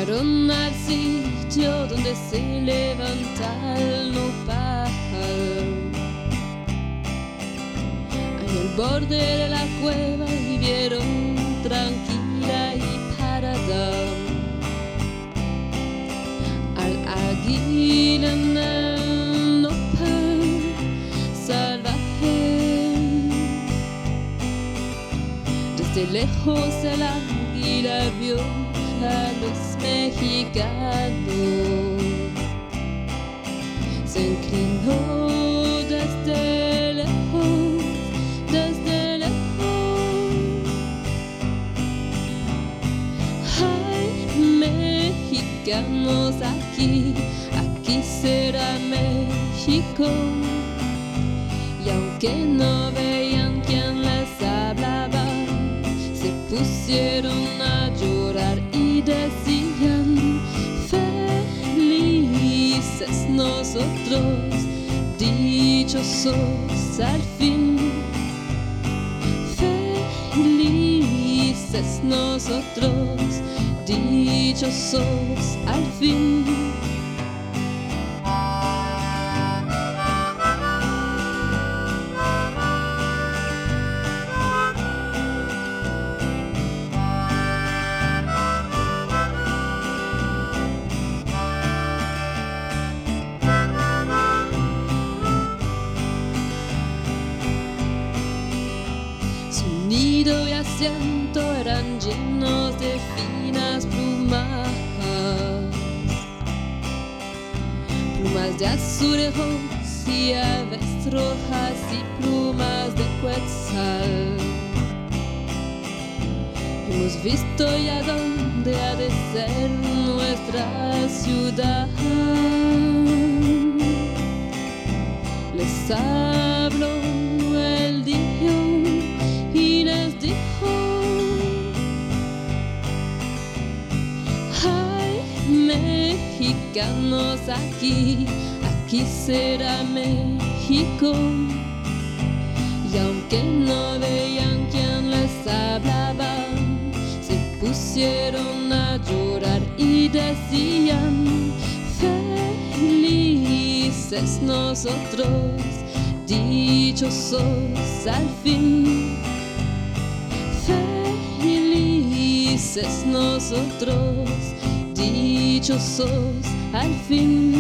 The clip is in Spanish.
Llegaron al sitio donde se levanta el nopal. Ahí al borde de la cueva vivieron tranquila y parada al águila en el nopal salvaje. Desde lejos el águila vio a los mexicanos, se inclinó desde lejos, desde lejos. Hay mexicanos aquí, aquí será México. Y aunque no veían quién les hablaba, se pusieron a llorar y decían: felices nosotros, dichosos al fin. Felices nosotros, dichosos al fin. Su nido y asiento eran llenos de finas plumas, plumas de azulejos y aves rojas y plumas de quetzal. Hemos visto ya dónde ha de ser nuestra ciudad. Les habló el Dios y les dijo: hay mexicanos aquí, aquí será México. Y aunque no veían quién les hablaba, se pusieron a llorar y decían: felices nosotros, dichosos al fin. Felices nosotros, dichosos al fin.